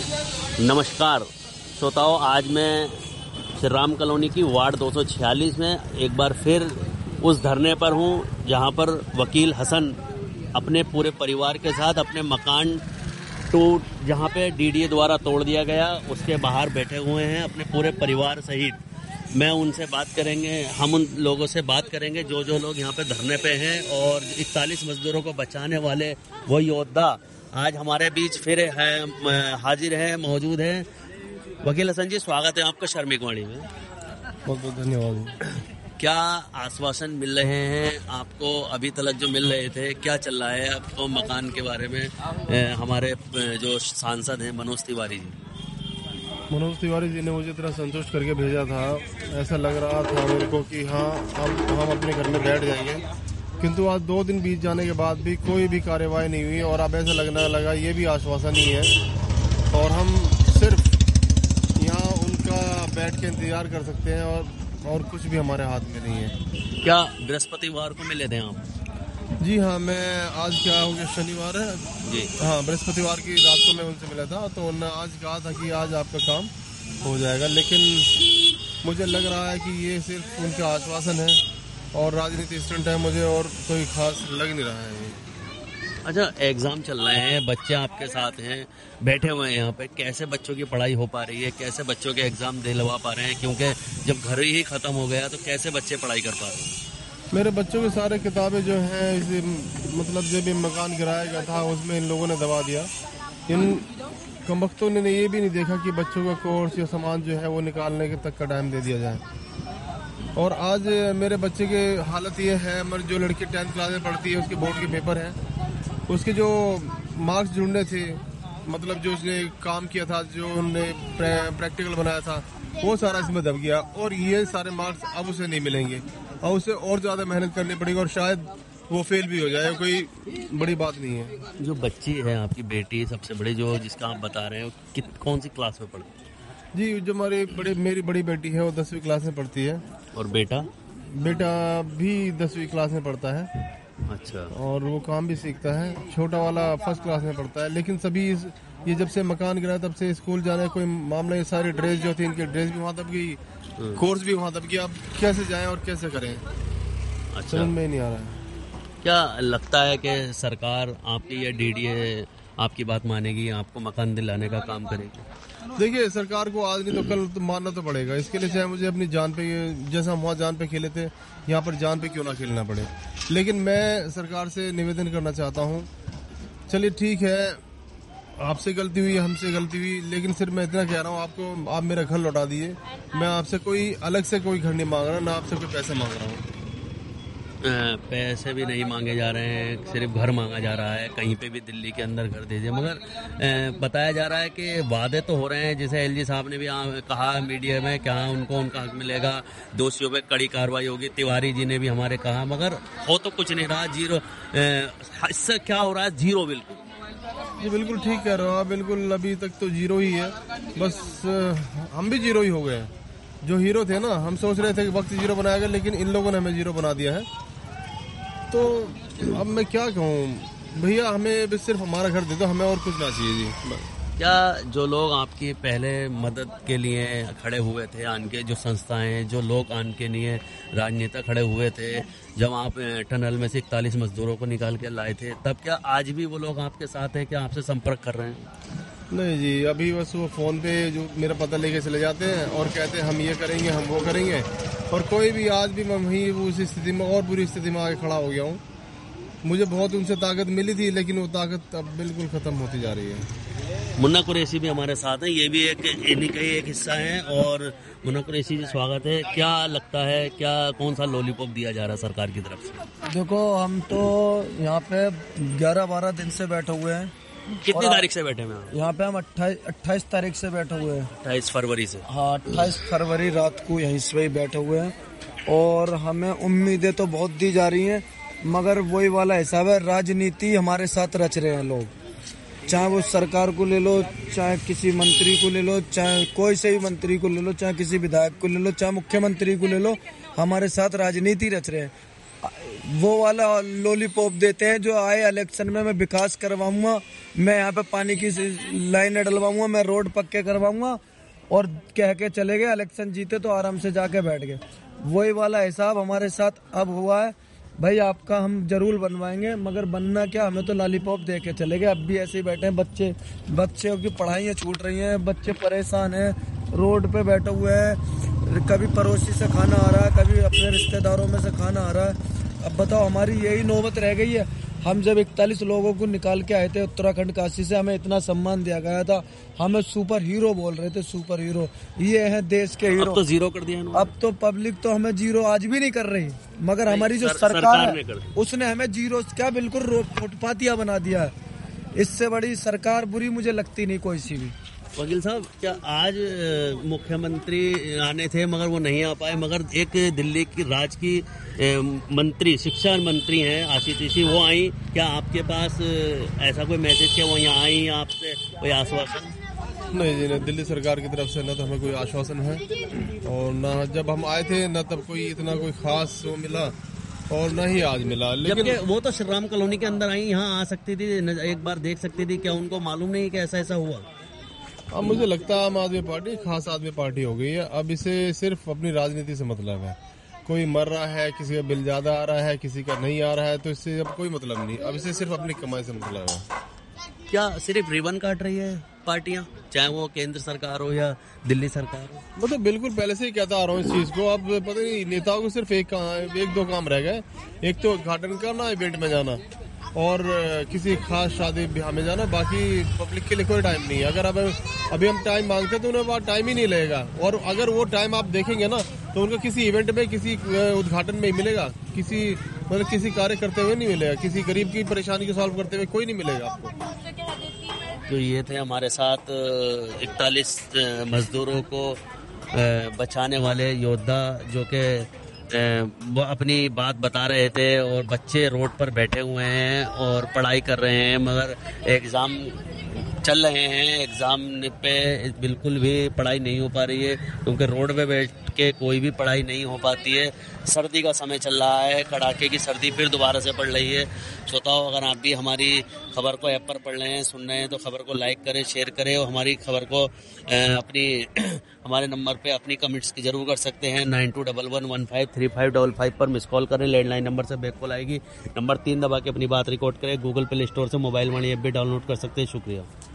नमस्कार श्रोताओं, आज मैं श्री राम कॉलोनी की वार्ड 246 में एक बार फिर उस धरने पर हूं जहां पर वकील हसन अपने पूरे परिवार के साथ अपने मकान जहां पे डीडीए द्वारा तोड़ दिया गया उसके बाहर बैठे हुए हैं अपने पूरे परिवार सहित। मैं उनसे बात करेंगे, हम उन लोगों से बात करेंगे जो लोग यहाँ पे धरने पे हैं और 41 मजदूरों को बचाने वाले वो योद्धा आज हमारे बीच फिर हाजिर है, मौजूद है। वकील हसन जी, स्वागत है आपका शर्मिक वाणी में। बहुत बहुत धन्यवाद। क्या आश्वासन मिल रहे हैं आपको अभी तक जो मिल रहे थे? क्या चल रहा है आपको मकान के बारे में? हमारे जो सांसद हैं मनोज तिवारी जी ने मुझे इतना संतुष्ट करके भेजा था, ऐसा लग रहा था मेरे को कि हाँ अब हम अपने घर में बैठ जाएंगे, किंतु आज 2 दिन बीत जाने के बाद भी कोई भी कार्यवाही नहीं हुई और अब ऐसा लगने लगा ये भी आश्वासन ही है और हम सिर्फ यहाँ उनका बैठ के इंतजार कर सकते हैं और कुछ भी हमारे हाथ में नहीं है। क्या बृहस्पतिवार को मिले थे आप? जी हाँ, मैं आज क्या हो गया, शनिवार है जी हाँ, बृहस्पतिवार की रात को मैं उनसे मिला था तो उन्होंने आज कहा था कि आज आपका काम हो जाएगा, लेकिन मुझे लग रहा है कि ये सिर्फ उनका आश्वासन है और राजनीति स्टंट है, मुझे और कोई खास लग नहीं रहा है। अच्छा, एग्जाम चल रहे हैं, बच्चे आपके साथ हैं, बैठे हुए हैं यहाँ पे, कैसे बच्चों की पढ़ाई हो पा रही है? कैसे बच्चों के एग्जाम दिलवा पा रहे हैं? क्योंकि जब घर ही खत्म हो गया तो कैसे बच्चे पढ़ाई कर पा रहे हैं? मेरे बच्चों के सारे किताबें जो हैं मतलब जब भी मकान गिराया गया था उसमें इन लोगों ने दबा दिया। इन कमबख्तों ने ये भी नहीं देखा कि बच्चों का कोर्स या सामान जो है वो निकालने के तक का टाइम दे दिया जाए। और आज मेरे बच्चे की हालत ये है, मेरी जो लड़की 10th क्लास में पढ़ती है उसके बोर्ड के पेपर हैं, उसके जो मार्क्स ढूंढने थे, मतलब जो उसने काम किया था, जो उन्होंने प्रैक्टिकल बनाया था, वो सारा इसमें दब गया और ये सारे मार्क्स अब उसे नहीं मिलेंगे और उसे और ज़्यादा मेहनत करनी पड़ेगी और शायद वो फेल भी हो जाए, कोई बड़ी बात नहीं है। जो बच्ची है आपकी बेटी सबसे बड़ी, जो जिसका आप बता रहे हो, कौन सी क्लास में पढ़ती है? जी, जो मेरी बड़ी बेटी है वो 10वीं क्लास में पढ़ती है। और बेटा भी 10वीं क्लास में पढ़ता है। अच्छा। और वो काम भी सीखता है। छोटा वाला 1st क्लास में पढ़ता है। लेकिन सभी ये जब से मकान गिरा तब से स्कूल जाने कोई मामला, ये सारी ड्रेस जो थी, इनकी ड्रेस भी वहाँ दब गई, कोर्स भी वहाँ दब गया। अब कैसे जाएं और कैसे करें, अच्छा, समझ में नहीं आ रहा है। क्या लगता है कि सरकार आपकी ये डीडीए आपकी बात मानेगी, आपको मकान दिलाने का काम करेगी? देखिए, सरकार को आज नहीं तो कल तो मानना तो पड़ेगा। इसके लिए चाहे मुझे अपनी जान पे, जैसा हम वहाँ जान पे खेले थे, यहाँ पर जान पे क्यों ना खेलना पड़े। लेकिन मैं सरकार से निवेदन करना चाहता हूँ, चलिए ठीक है, आपसे गलती हुई, हमसे गलती हुई, लेकिन सिर्फ मैं इतना कह रहा हूँ, आपको आप मेरा घर लौटा दिए। मैं आपसे कोई अलग से कोई घर नहीं मांग रहा, ना आपसे कोई पैसे मांग रहा हूँ। पैसे भी नहीं मांगे जा रहे हैं, सिर्फ घर मांगा जा रहा है। कहीं पे भी दिल्ली के अंदर घर दीजिए, मगर बताया जा रहा है कि वादे तो हो रहे हैं, जैसे एलजी साहब ने भी कहा मीडिया में, क्या उनको उनका हक मिलेगा, दोषियों पे कड़ी कार्रवाई होगी। तिवारी जी ने भी हमारे कहा, मगर हो तो कुछ नहीं रहा, जीरो। इससे क्या हो रहा है? जीरो। बिल्कुल जी, बिल्कुल ठीक कह रहे हो आप, बिल्कुल अभी तक तो जीरो ही है। बस हम भी जीरो ही हो गए। जो हीरो थे ना, हम सोच रहे थे कि वक्त जीरो बनाया गया, लेकिन इन लोगों ने हमें जीरो बना दिया है। तो अब मैं क्या कहूँ भैया, हमें सिर्फ हमारा घर दे दो, हमें और कुछ ना चाहिए जी। क्या जो लोग आपकी पहले मदद के लिए खड़े हुए थे, आन के जो संस्थाएं, जो लोग आन के लिए राजनेता खड़े हुए थे, जब आप टनल में से 41 मजदूरों को निकाल के लाए थे, तब क्या आज भी वो लोग आपके साथ हैं? क्या आपसे संपर्क कर रहे हैं? नहीं जी, अभी बस वो फ़ोन पे जो मेरा पता लेके चले जाते हैं और कहते हैं हम ये करेंगे, हम वो करेंगे। और कोई भी आज भी मैं वहीं उस स्थिति में और बुरी स्थिति में आके खड़ा हो गया हूँ। मुझे बहुत उनसे ताकत मिली थी, लेकिन वो ताकत अब बिल्कुल ख़त्म होती जा रही है। मुन्ना कुरैशी भी हमारे साथ हैं, ये भी इन्हीं का ही एक हिस्सा है। और मुन्ना कुरैशी जी, स्वागत है। क्या लगता है, क्या कौन सा लॉलीपॉप दिया जा रहा है सरकार की तरफ से? देखो, हम तो यहाँ पे 11-12 दिन से बैठे हुए हैं। कितनी तारीख से बैठे हैं? यहाँ पे हम 28 तारीख से बैठे हुए हैं। 28 फरवरी से? हाँ, 28 फरवरी रात को यहीं से बैठे हुए हैं और हमें उम्मीदें तो बहुत दी जा रही हैं, मगर वही वाला हिसाब है, राजनीति हमारे साथ रच रहे हैं लोग। चाहे वो सरकार को ले लो, चाहे किसी मंत्री को ले लो, चाहे कोई से भी मंत्री को ले लो, चाहे किसी विधायक को ले लो, चाहे मुख्यमंत्री को ले लो, हमारे साथ राजनीति रच रहे हैं। वो वाला लॉलीपॉप देते हैं जो आए इलेक्शन में मैं विकास करवाऊंगा, मैं यहाँ पे पानी की लाइनें डलवाऊंगा, मैं रोड पक्के करवाऊंगा, और कह के चले गए, इलेक्शन जीते तो आराम से जाके बैठ गए। वही वाला हिसाब हमारे साथ अब हुआ है। भाई आपका हम जरूर बनवाएंगे, मगर बनना क्या, हमें तो लॉलीपॉप दे के चले गए। अब भी ऐसे ही बैठे हैं, बच्चों की पढ़ाइयाँ छूट रही हैं, बच्चे परेशान हैं, रोड पे बैठे हुए हैं, कभी पड़ोसी से खाना आ रहा है, कभी अपने रिश्तेदारों में से खाना आ रहा है। अब बताओ, हमारी यही नौबत रह गई है। हम जब 41 लोगों को निकाल के आए थे उत्तराखंड काशी से, हमें इतना सम्मान दिया गया था, हमें सुपर हीरो बोल रहे थे, सुपर हीरो, ये हैं देश के हीरो। अब तो जीरो कर दिया। अब तो पब्लिक तो हमें जीरो आज भी नहीं कर रही, मगर हमारी जो सरकार है उसने हमें जीरो क्या बिल्कुल फुटपाथिया बना दिया है। इससे बड़ी सरकार बुरी मुझे लगती नहीं कोई सी भी। वकील साहब, क्या आज मुख्यमंत्री आने थे मगर वो नहीं आ पाए, मगर एक दिल्ली की राज्य की मंत्री, शिक्षा मंत्री हैं आशीष ऋषि, वो आई, क्या आपके पास ऐसा कोई मैसेज क्या वो यहाँ आई आपसे कोई आश्वासन? नहीं जी, नहीं, दिल्ली सरकार की तरफ से न तो हमें कोई आश्वासन है, और न जब हम आए थे न तब कोई इतना कोई खास वो मिला, और न ही आज मिला। लेकिन वो तो श्री राम कॉलोनी के अंदर आई, यहाँ आ सकती थी, एक बार देख सकती थी, क्या उनको मालूम नहीं कि ऐसा ऐसा हुआ? अब मुझे लगता है आम आदमी पार्टी खास आदमी पार्टी हो गई है। अब इसे सिर्फ अपनी राजनीति से मतलब है। कोई मर रहा है, किसी का बिल ज्यादा आ रहा है, किसी का नहीं आ रहा है, तो इससे अब कोई मतलब नहीं। अब इसे सिर्फ अपनी कमाई से मतलब है। क्या सिर्फ रिबन काट रही है पार्टियां, चाहे वो केंद्र सरकार हो या दिल्ली सरकार हो? मतलब बिल्कुल पहले से ही कहता आ रहा हूँ इस चीज को। अब पता नहीं, नेताओं को सिर्फ एक दो काम रह गए। एक तो उद्घाटन करना, इवेंट में जाना, और किसी खास शादी ब्याह में जाना। बाकी पब्लिक के लिए कोई टाइम नहीं है। अगर अब अभी हम टाइम मांगते हैं तो उन्हें बात टाइम ही नहीं लगेगा, और अगर वो टाइम आप देखेंगे ना तो उनका किसी इवेंट में, किसी उद्घाटन में ही मिलेगा, किसी कार्य करते हुए नहीं मिलेगा, किसी गरीब की परेशानी को सॉल्व करते हुए कोई नहीं मिलेगा आपको। तो ये थे हमारे साथ 41 मजदूरों को बचाने वाले योद्धा, जो कि वो अपनी बात बता रहे थे, और बच्चे रोड पर बैठे हुए हैं और पढ़ाई कर रहे हैं, मगर एग्ज़ाम चल रहे हैं, एग्ज़ाम पे बिल्कुल भी पढ़ाई नहीं हो पा रही है, क्योंकि रोड पे बैठ के कोई भी पढ़ाई नहीं हो पाती है। सर्दी का समय चल रहा है, कड़ाके की सर्दी फिर दोबारा से पड़ रही है। श्रोताओ, अगर आप भी हमारी खबर को ऐप पर पढ़ रहे हैं, सुन रहे हैं, तो खबर को लाइक करें, शेयर करें, और हमारी खबर को अपनी हमारे नंबर पे अपनी कमेंट्स की जरूर कर सकते हैं। 9211153555 पर मिस कॉल करें, लैंडलाइन नंबर से बैक कॉल आएगी। नंबर 3 दबा के अपनी बात रिकॉर्ड करें। गूगल प्ले स्टोर से मोबाइल मनी ऐप भी डाउनलोड कर सकते हैं। शुक्रिया।